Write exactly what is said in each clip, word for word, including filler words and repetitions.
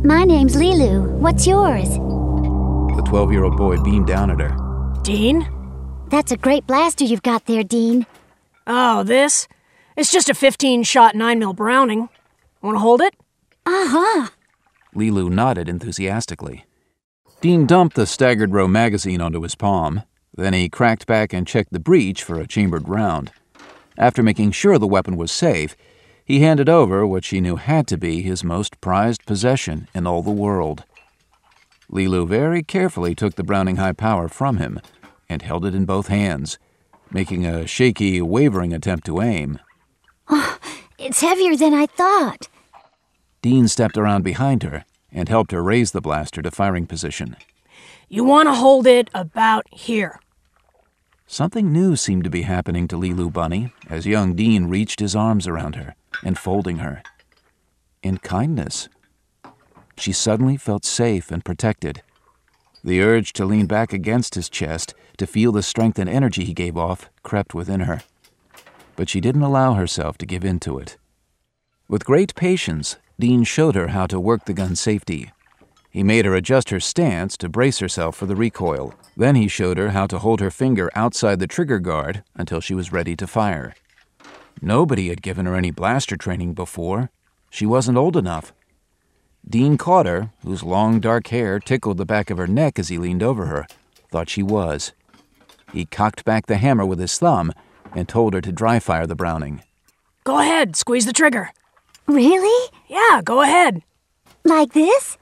My name's Lilu. What's yours? The twelve-year-old boy beamed down at her. Dean? That's a great blaster you've got there, Dean. Oh, this? It's just a fifteen-shot nine mil Browning. Want to hold it? Uh-huh. Lilu nodded enthusiastically. Dean dumped the Staggered Row magazine onto his palm. Then he cracked back and checked the breech for a chambered round. After making sure the weapon was safe, he handed over what she knew had to be his most prized possession in all the world. Lilu very carefully took the Browning High Power from him and held it in both hands, making a shaky, wavering attempt to aim. Oh, it's heavier than I thought. Dean stepped around behind her and helped her raise the blaster to firing position. You want to hold it about here. Something new seemed to be happening to Lilu Bunny as young Dean reached his arms around her, enfolding her. In kindness. She suddenly felt safe and protected. The urge to lean back against his chest, to feel the strength and energy he gave off, crept within her. But she didn't allow herself to give in to it. With great patience, Dean showed her how to work the gun's safety. He made her adjust her stance to brace herself for the recoil. Then he showed her how to hold her finger outside the trigger guard until she was ready to fire. Nobody had given her any blaster training before. She wasn't old enough. Dean caught her, whose long dark hair tickled the back of her neck as he leaned over her, thought she was. He cocked back the hammer with his thumb and told her to dry fire the Browning. Go ahead, squeeze the trigger. Really? Yeah, go ahead. Like this?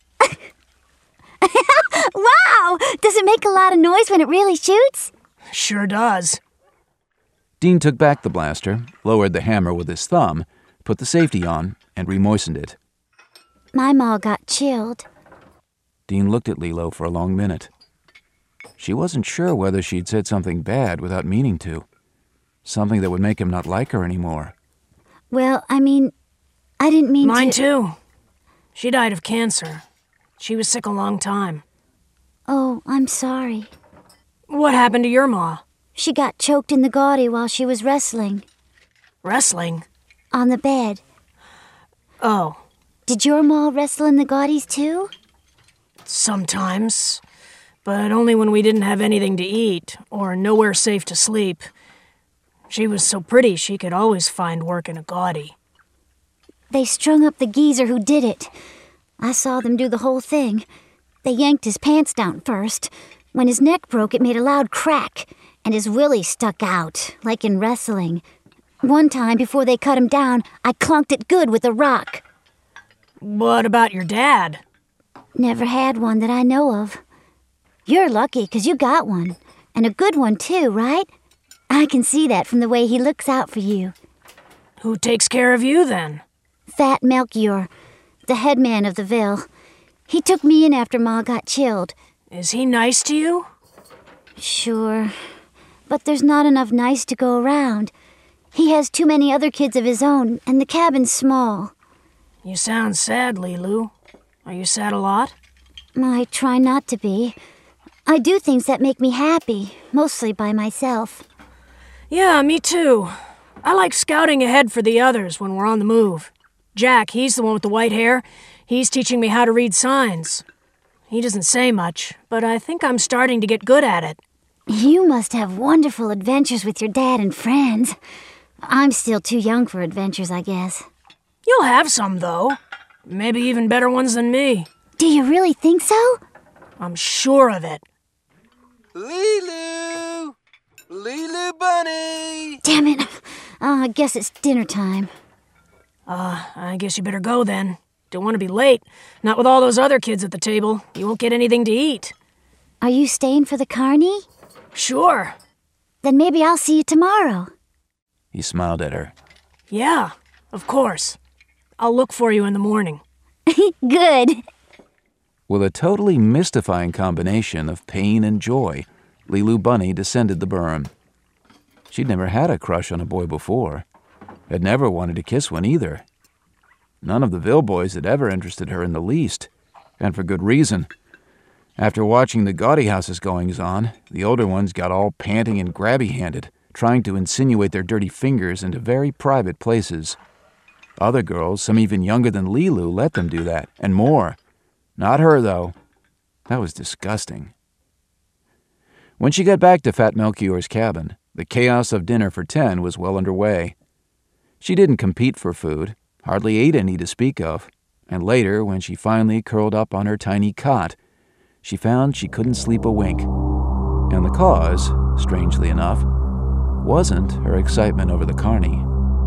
Wow! Does it make a lot of noise when it really shoots? Sure does. Dean took back the blaster, lowered the hammer with his thumb, put the safety on, and remoistened it. My maw got chilled. Dean looked at Lilu for a long minute. She wasn't sure whether she'd said something bad without meaning to. Something that would make him not like her anymore. Well, I mean, I didn't mean Mine to... too. She died of cancer. She was sick a long time. Oh, I'm sorry. What happened to your ma? She got choked in the Gaudi while she was wrestling. Wrestling? On the bed. Oh. Did your ma wrestle in the Gaudis too? Sometimes. But only when we didn't have anything to eat, or nowhere safe to sleep. She was so pretty she could always find work in a Gaudi. They strung up the geezer who did it. I saw them do the whole thing. They yanked his pants down first. When his neck broke, it made a loud crack, and his willy stuck out, like in wrestling. One time, before they cut him down, I clunked it good with a rock. What about your dad? Never had one that I know of. You're lucky, 'cause you got one. And a good one, too, right? I can see that from the way he looks out for you. Who takes care of you, then? Fat Melchior, the head man of the Ville. He took me in after Ma got chilled. Is he nice to you? Sure. But there's not enough nice to go around. He has too many other kids of his own, and the cabin's small. You sound sad, Lilu. Are you sad a lot? I try not to be. I do things that make me happy, mostly by myself. Yeah, me too. I like scouting ahead for the others when we're on the move. Jack, he's the one with the white hair. He's teaching me how to read signs. He doesn't say much, but I think I'm starting to get good at it. You must have wonderful adventures with your dad and friends. I'm still too young for adventures, I guess. You'll have some, though. Maybe even better ones than me. Do you really think so? I'm sure of it. Lilu! Lilu Bunny! Damn it. Oh, I guess it's dinner time. Uh, I guess you better go then. Don't want to be late. Not with all those other kids at the table. You won't get anything to eat. Are you staying for the carny? Sure. Then maybe I'll see you tomorrow. He smiled at her. Yeah, of course. I'll look for you in the morning. Good. With a totally mystifying combination of pain and joy, Lilu Bunny descended the berm. She'd never had a crush on a boy before. Had never wanted to kiss one either. None of the Ville boys had ever interested her in the least, and for good reason. After watching the Gaudi house's goings-on, the older ones got all panting and grabby-handed, trying to insinuate their dirty fingers into very private places. Other girls, some even younger than Lilu, let them do that, and more. Not her, though. That was disgusting. When she got back to Fat Melchior's cabin, the chaos of dinner for ten was well underway. She didn't compete for food, hardly ate any to speak of, and later, when she finally curled up on her tiny cot, she found she couldn't sleep a wink. And the cause, strangely enough, wasn't her excitement over the carny.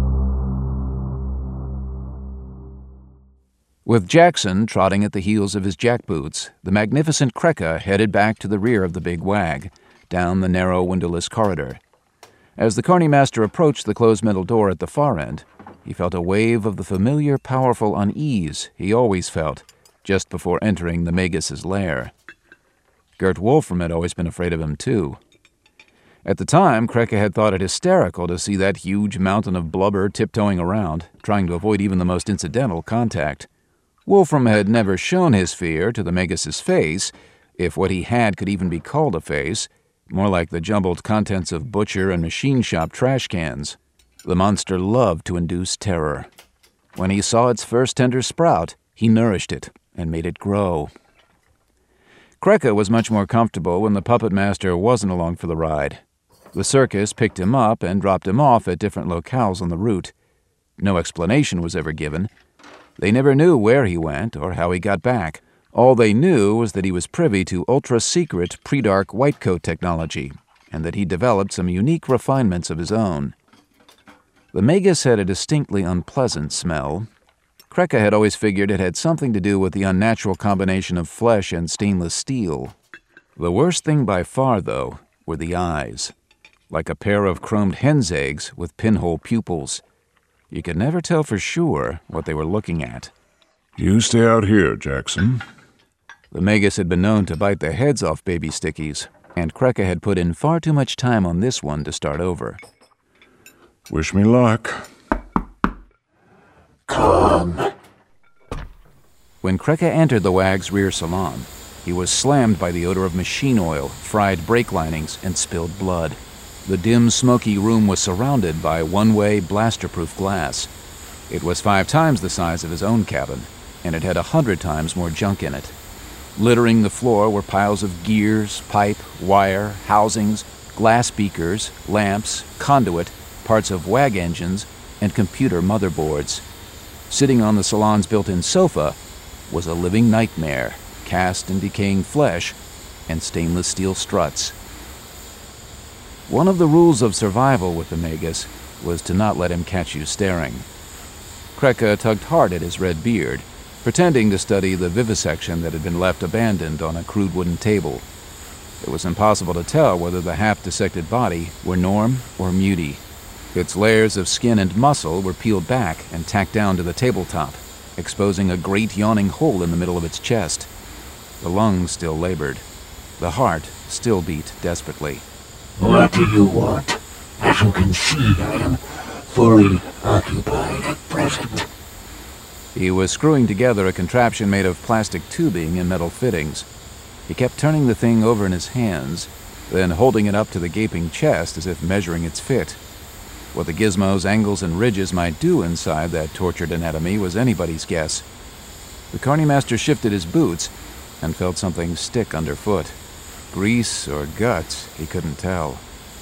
With Jackson trotting at the heels of his jackboots, the magnificent Krekka headed back to the rear of the big wag, down the narrow windowless corridor. As the carny master approached the closed metal door at the far end, he felt a wave of the familiar, powerful unease he always felt just before entering the Magus's lair. Gert Wolfram had always been afraid of him, too. At the time, Krekka had thought it hysterical to see that huge mountain of blubber tiptoeing around, trying to avoid even the most incidental contact. Wolfram had never shown his fear to the Magus's face, if what he had could even be called a face, more like the jumbled contents of butcher and machine shop trash cans. The monster loved to induce terror. When he saw its first tender sprout, he nourished it and made it grow. Krekka was much more comfortable when the puppet master wasn't along for the ride. The circus picked him up and dropped him off at different locales on the route. No explanation was ever given. They never knew where he went or how he got back. All they knew was that he was privy to ultra-secret pre-dark whitecoat technology, and that he developed some unique refinements of his own. The Magus had a distinctly unpleasant smell. Krekka had always figured it had something to do with the unnatural combination of flesh and stainless steel. The worst thing by far, though, were the eyes. Like a pair of chromed hen's eggs with pinhole pupils. You could never tell for sure what they were looking at. You stay out here, Jackson. The Magus had been known to bite the heads off baby stickies, and Krekka had put in far too much time on this one to start over. Wish me luck. Come. When Krekka entered the wag's rear salon, he was slammed by the odor of machine oil, fried brake linings, and spilled blood. The dim, smoky room was surrounded by one-way, blaster-proof glass. It was five times the size of his own cabin, and it had a hundred times more junk in it. Littering the floor were piles of gears, pipe, wire, housings, glass beakers, lamps, conduit, parts of wag engines, and computer motherboards. Sitting on the salon's built-in sofa was a living nightmare, cast in decaying flesh and stainless steel struts. One of the rules of survival with the Magus was to not let him catch you staring. Krekka tugged hard at his red beard, pretending to study the vivisection that had been left abandoned on a crude wooden table. It was impossible to tell whether the half-dissected body were Norm or Muty. Its layers of skin and muscle were peeled back and tacked down to the tabletop, exposing a great yawning hole in the middle of its chest. The lungs still labored. The heart still beat desperately. What do you want? As you can see, I am fully occupied at present. He was screwing together a contraption made of plastic tubing and metal fittings. He kept turning the thing over in his hands, then holding it up to the gaping chest as if measuring its fit. What the gizmos, angles, and ridges might do inside that tortured anatomy was anybody's guess. The carny master shifted his boots and felt something stick underfoot. Grease or guts, he couldn't tell.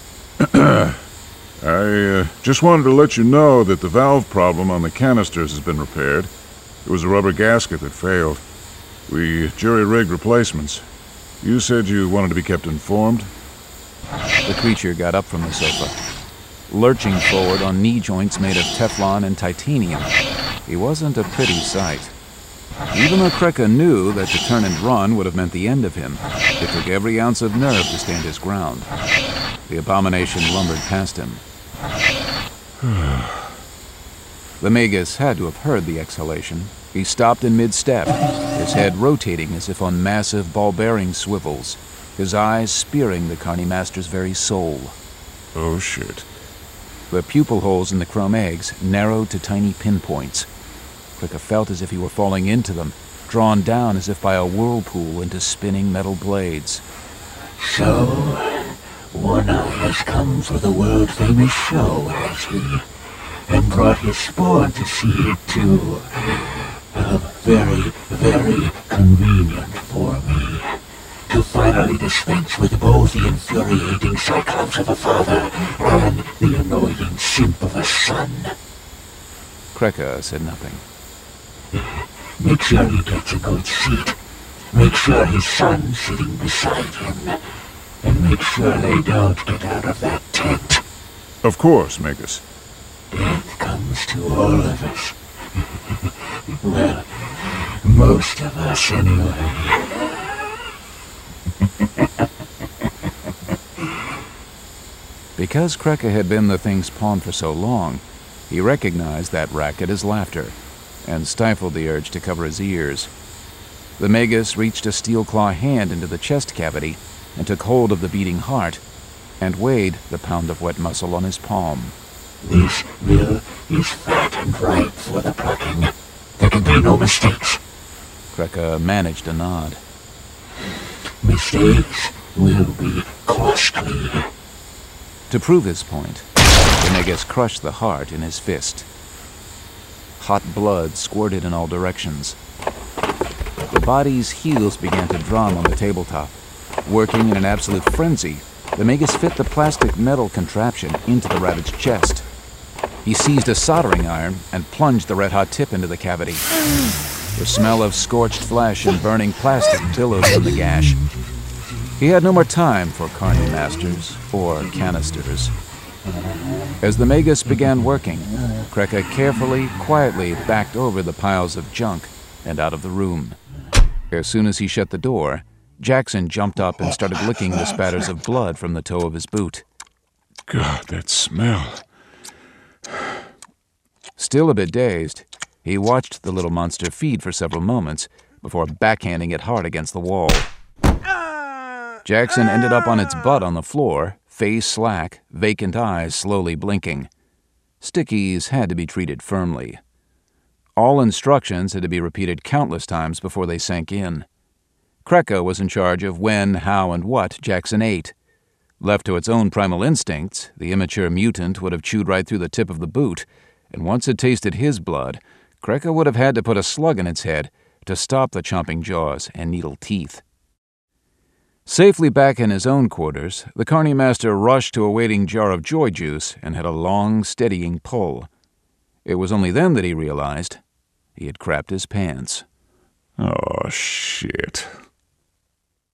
I uh, just wanted to let you know that the valve problem on the canisters has been repaired. It was a rubber gasket that failed. We jury-rigged replacements. You said you wanted to be kept informed? The creature got up from the sofa, lurching forward on knee joints made of Teflon and titanium. He wasn't a pretty sight. Even though Krekka knew that to turn and run would have meant the end of him, it took every ounce of nerve to stand his ground. The abomination lumbered past him. The Magus had to have heard the exhalation. He stopped in mid-step, his head rotating as if on massive ball-bearing swivels, his eyes spearing the carny master's very soul. Oh, shit. The pupil holes in the chrome eggs narrowed to tiny pinpoints. Krekka felt as if he were falling into them, drawn down as if by a whirlpool into spinning metal blades. So, One Eye has come for the world-famous show, has he? and brought his spawn to see it too. Uh, very, very convenient for me. To finally dispense with both the infuriating cyclops of a father and the annoying simp of a son. Krekka said nothing. Make sure he gets a good seat. Make sure his son's sitting beside him. And make sure they don't get out of that tent. Of course, Magus. Death comes to all of us. Well, most of us anyway. Because Krekka had been the thing's pawn for so long, he recognized that racket as laughter, and stifled the urge to cover his ears. The Magus reached a steel-claw hand into the chest cavity and took hold of the beating heart, and weighed the pound of wet muscle on his palm. This will is fat and ripe for the plucking. There can be no mistakes. Krekka managed a nod. Mistakes will be costly. To prove his point, the Magus crushed the heart in his fist. Hot blood squirted in all directions. The body's heels began to drum on the tabletop. Working in an absolute frenzy, the Magus fit the plastic metal contraption into the rabbit's chest. He seized a soldering iron and plunged the red-hot tip into the cavity. The smell of scorched flesh and burning plastic billowed from the gash. He had no more time for Carney Masters or canisters. As the Magus began working, Krekka carefully, quietly backed over the piles of junk and out of the room. As soon as he shut the door, Jackson jumped up and started licking the spatters of blood from the toe of his boot. God, that smell. Still a bit dazed, he watched the little monster feed for several moments before backhanding it hard against the wall. Jackson ended up on its butt on the floor, face slack, vacant eyes slowly blinking. Stickies had to be treated firmly. All instructions had to be repeated countless times before they sank in. Krekka was in charge of when, how, and what Jackson ate. Left to its own primal instincts, the immature mutant would have chewed right through the tip of the boot, and once it tasted his blood, Krekka would have had to put a slug in its head to stop the chomping jaws and needle teeth. Safely back in his own quarters, the Carney Master rushed to a waiting jar of joy juice and had a long, steadying pull. It was only then that he realized he had crapped his pants. Oh, shit.